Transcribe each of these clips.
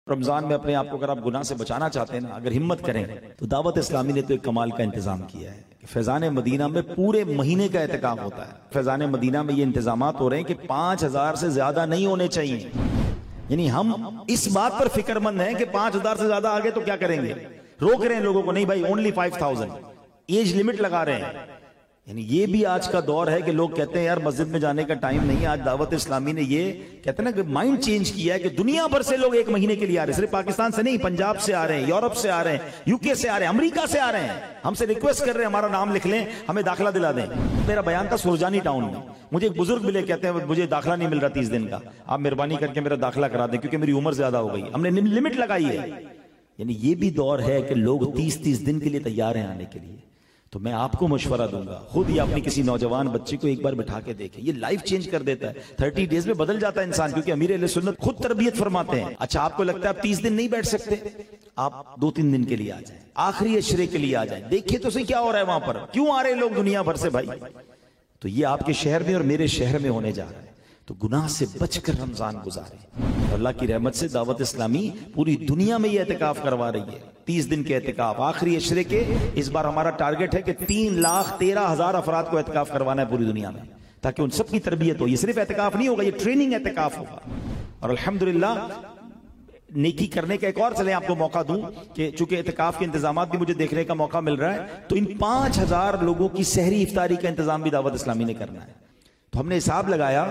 رمضان میں اپنے آپ کو اگر آپ گناہ سے بچانا چاہتے ہیں نا، اگر ہمت کریں تو دعوت اسلامی نے تو ایک کمال کا انتظام کیا ہے کہ فیضان مدینہ میں پورے مہینے کا اعتکاف ہوتا ہے۔ فیضان مدینہ میں یہ انتظامات ہو رہے ہیں کہ 5000 سے زیادہ نہیں ہونے چاہیے، یعنی ہم اس بات پر فکر مند ہیں کہ 5000 سے زیادہ آگے تو کیا کریں گے، روک رہے ہیں لوگوں کو، نہیں بھائی اونلی 5000 ایج لمٹ لگا رہے ہیں۔ یعنی یہ بھی آج کا دور ہے کہ لوگ کہتے ہیں یار مسجد میں جانے کا ٹائم نہیں ہے۔ آج دعوت اسلامی نے یہ کہتے ہیں نا کہ مائنڈ چینج کیا ہے کہ دنیا بھر سے لوگ ایک مہینے کے لیے آ رہے ہیں، صرف پاکستان سے نہیں، پنجاب سے آ رہے ہیں، یورپ سے آ رہے ہیں، یو کے سے آ رہے ہیں، امریکہ سے آ رہے ہیں، ہم سے ریکویسٹ کر رہے ہیں ہمارا نام لکھ لیں، ہمیں داخلہ دلا دیں۔ میرا بیان تھا سورجانی ٹاؤن میں، مجھے ایک بزرگ ملے، کہتے ہیں مجھے داخلہ نہیں مل رہا 30 دن کا، آپ مہربانی کر کے میرا داخلہ کرا دیں کیونکہ میری عمر زیادہ ہو گئی، ہم نے لمٹ لگائی ہے۔ یعنی یہ بھی دور ہے کہ لوگ 30 دن کے لیے تیار ہیں آنے کے لیے۔ تو میں آپ کو مشورہ دوں گا، خود یا اپنی کسی نوجوان بچے کو ایک بار بٹھا کے دیکھیں، یہ لائف چینج کر دیتا ہے۔ 30 ڈیز میں بدل جاتا ہے انسان، کیونکہ امیر اہل سنت خود تربیت فرماتے ہیں۔ اچھا آپ کو لگتا ہے آپ 30 دن نہیں بیٹھ سکتے، آپ 2-3 دن کے لیے آ جائیں، آخری عشرے کے لیے آ جائیں، دیکھیں تو صحیح کیا ہو رہا ہے وہاں پر، کیوں آ رہے ہیں لوگ دنیا بھر سے بھائی۔ تو یہ آپ کے شہر میں اور میرے شہر میں ہونے جا رہا ہے، تو گناہ سے بچ کر رمضان گزاریں۔ اللہ کی رحمت سے دعوت اسلامی پوری دنیا میں یہ اعتکاف کروا رہی ہے، 30 دن کے اعتکاف آخری عشرے کے۔ اس بار ہمارا ٹارگٹ ہے کہ 3,13,000 افراد کو اعتکاف کروانا ہے پوری دنیا میں، تاکہ ان سب کی تربیت ہو۔ یہ صرف اعتکاف نہیں ہوگا، یہ ٹریننگ اعتکاف ہوگا۔ اور الحمدللہ نیکی کرنے کا ایک اور چلیں آپ کو موقع دوں کہ چونکہ اعتکاف کے انتظامات بھی مجھے دیکھنے کا موقع مل رہا ہے، تو ان 5000 لوگوں کی سحری افطاری کا انتظام بھی دعوت اسلامی نے کرنا ہے۔ تو ہم نے حساب لگایا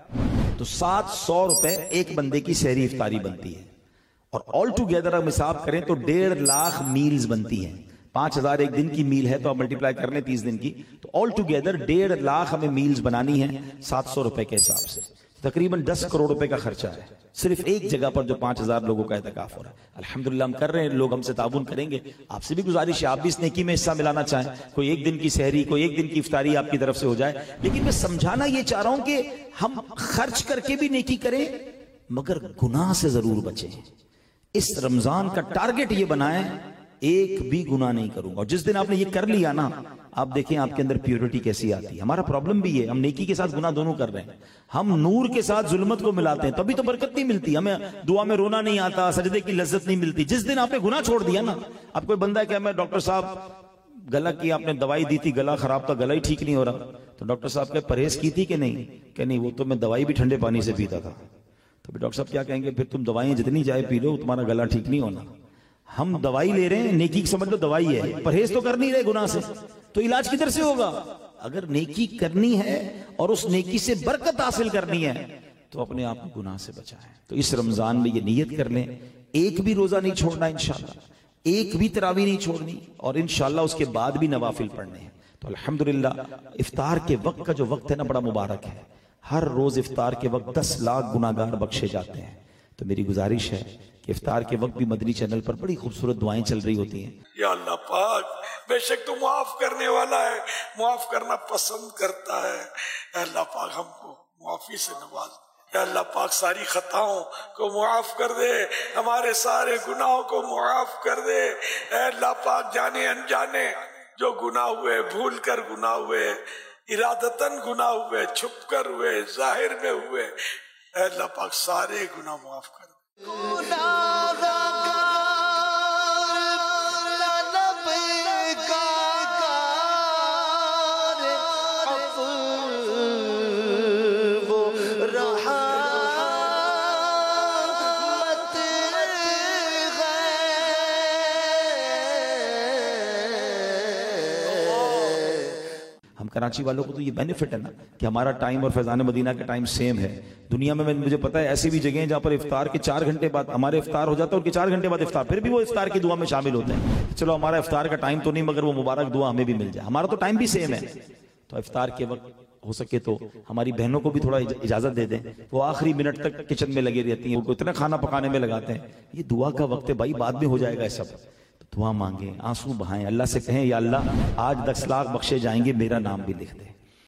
تو 700 روپے ایک بندے کی سحری افطاری بنتی ہے، اور آل ٹوگیدر ہم حساب کریں تو 1.5 لاکھ میلز بنتی ہیں۔ 5000 ایک دن کی میل ہے تو آپ ملٹیپلائی کر لیں 30 دن کی، تو آل ٹوگیدر 1.5 لاکھ ہمیں میلز بنانی ہیں 700 روپے کے حساب سے، تقریباً 10 کروڑ روپے کا خرچہ ہے صرف ایک جگہ پر جو 5000 لوگوں کا اعتکاف ہو رہا ہے۔ الحمدللہ ہم کر رہے ہیں، لوگ ہم سے تعاون کریں گے۔ آپ سے بھی گزارش ہے آپ بھی اس نیکی میں حصہ ملانا چاہیں، کوئی ایک دن کی سحری، کوئی ایک دن کی افطاری آپ کی طرف سے ہو جائے۔ لیکن میں سمجھانا یہ چاہ رہا ہوں کہ ہم خرچ کر کے بھی نیکی کریں مگر گناہ سے ضرور بچیں۔ اس رمضان کا ٹارگٹ یہ بنائیں ایک بھی گناہ نہیں کروں گا، اور جس دن آپ نے یہ کر لیا نا، آپ دیکھیں آپ کے اندر پیورٹی کیسی آتی ہے۔ ہمارا پرابلم بھی ہے، ہم نیکی کے ساتھ گناہ دونوں کر رہے ہیں، ہم نور کے ساتھ ظلمت کو ملاتے ہیں، تبھی تو برکت نہیں ملتی، ہمیں دعا میں رونا نہیں آتا، سجدے کی لذت نہیں ملتی۔ جس دن آپ نے گناہ چھوڑ دیا نا، اب کوئی بندہ ہے کہ میں ڈاکٹر صاحب گلا کی آپ نے دوائی دی تھی، گلا خراب تھا، گلا ہی ٹھیک نہیں ہو رہا، تو ڈاکٹر صاحب کہ پرہیز کی تھی کہ نہیں، کہ نہیں وہ تو میں دوائی بھی ٹھنڈے پانی سے پیتا تھا۔ تو ڈاکٹر صاحب کیا کہیں گے، پھر تم دوائیں جتنی چاہے پی لو تمہارا گلا ٹھیک نہیں ہونا۔ ہم دوائی لے رہے ہیں، نیکی سمجھ لو دوائی ہے، پرہیز تو کر نہیں رہے گناہ سے، تو علاج کدھر سے ہوگا؟ اگر نیکی کرنی ہے اور اس نیکی سے برکت حاصل کرنی ہے تو اپنے آپ کو گناہ سے بچائیں۔ تو اس رمضان میں یہ نیت کر لیں، ایک بھی روزہ نہیں چھوڑنا انشاءاللہ، ایک بھی تراویح نہیں چھوڑنی، اور انشاءاللہ اس کے بعد بھی نوافل پڑھنے ہیں۔ تو الحمدللہ افطار کے وقت کا جو وقت ہے نا بڑا مبارک ہے، ہر روز افطار کے وقت 10 لاکھ گناہگار بخشے جاتے ہیں۔ تو میری گزارش ہے کہ افطار کے وقت بھی مدنی چینل پر بڑی خوبصورت دعائیں چل رہی ہوتی ہیں۔ یا اللہ پاک بے شک تو معاف کرنے والا ہے، معاف کرنا پسند کرتا ہے۔ اے اللہ پاک ہم کو معافی سے نواز، اے اللہ پاک ساری خطاؤں کو معاف کر دے، ہمارے سارے گناہوں کو معاف کر دے۔ اے اللہ پاک جانے انجانے جو گناہ ہوئے، بھول کر گناہ ہوئے، ارادتاً گناہ ہوئے، چھپ کر ہوئے، ظاہر میں ہوئے، اے اللہ پاک سارے گناہ معاف کر دے۔ کراچی والوں کو تو یہ بینیفٹ ہے نا کہ ہمارا ٹائم اور فیضان مدینہ کا ٹائم سیم ہے۔ دنیا میں مجھے پتا ہے ایسی بھی جگہیں جہاں پر افطار کے 4 گھنٹے بعد ہمارے افطار ہو جاتا ہے، اور کے 4 گھنٹے بعد افطار، پھر بھی وہ افطار کی دعا میں شامل ہوتے ہیں۔ چلو ہمارا افطار کا ٹائم تو نہیں مگر وہ مبارک دعا ہمیں بھی مل جائے، ہمارا تو ٹائم بھی سیم ہے۔ تو افطار کے وقت ہو سکے تو ہماری بہنوں کو بھی تھوڑا اجازت دے دیں، وہ آخری منٹ تک کچن میں لگے رہتی ہیں، وہ اتنا کھانا پکانے میں لگاتے ہیں۔ یہ دعا کا وقت ہے بھائی، بعد میں ہو جائے گا یہ سب۔ دعا مانگیں، آنسو بہائیں، اللہ سے کہیں یا اللہ آج 10 لاکھ بخشے جائیں گے، میرا نام بھی لکھ دے۔